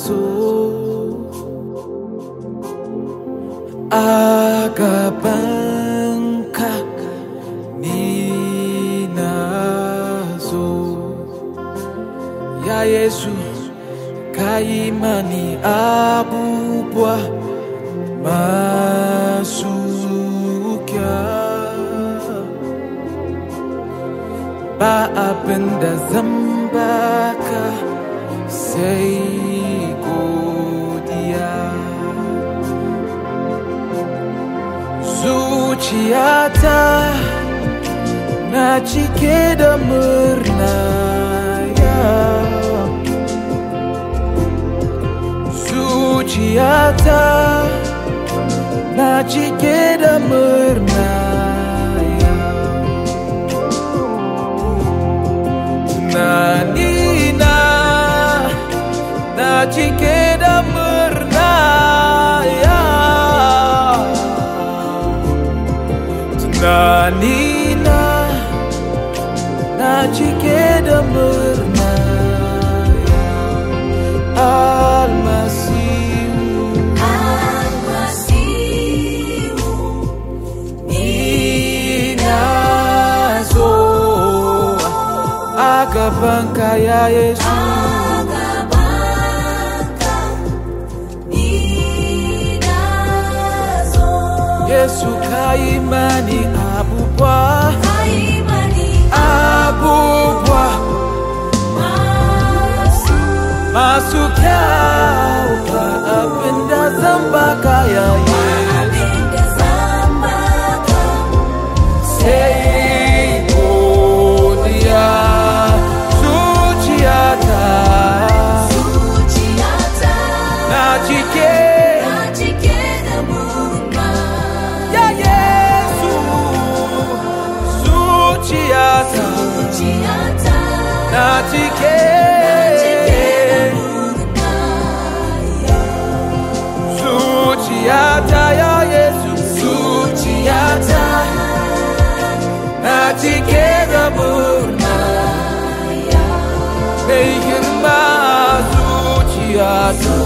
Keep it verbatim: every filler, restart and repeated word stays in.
so a gabanka ni na zo. Ya Yesu ka yi mani abubuwa masu kyau, ba abin da zan baka sai godiya. Zuciyata na cike da murna, ya zuciyata na cike da murna, ya tunanina na cike da murna, ya tunanina na cike da murna, ya Almasihu, Almasihu, ni na zo a gabanka ya Yesu. agabanka ni na zo. Yesu ka yi mani abubuwa, Ka yi mani abubuwa masu masu kyau, ba abin da zan baka ya Yesu abin da zan baka sai godiya. Zuciyata zuciyata na cike na cike da murna. ya Yesu, zuciyata Zuciyata na cike zuciyata ya Yesu, zuciyata na cike da murna, mai girma zuciyata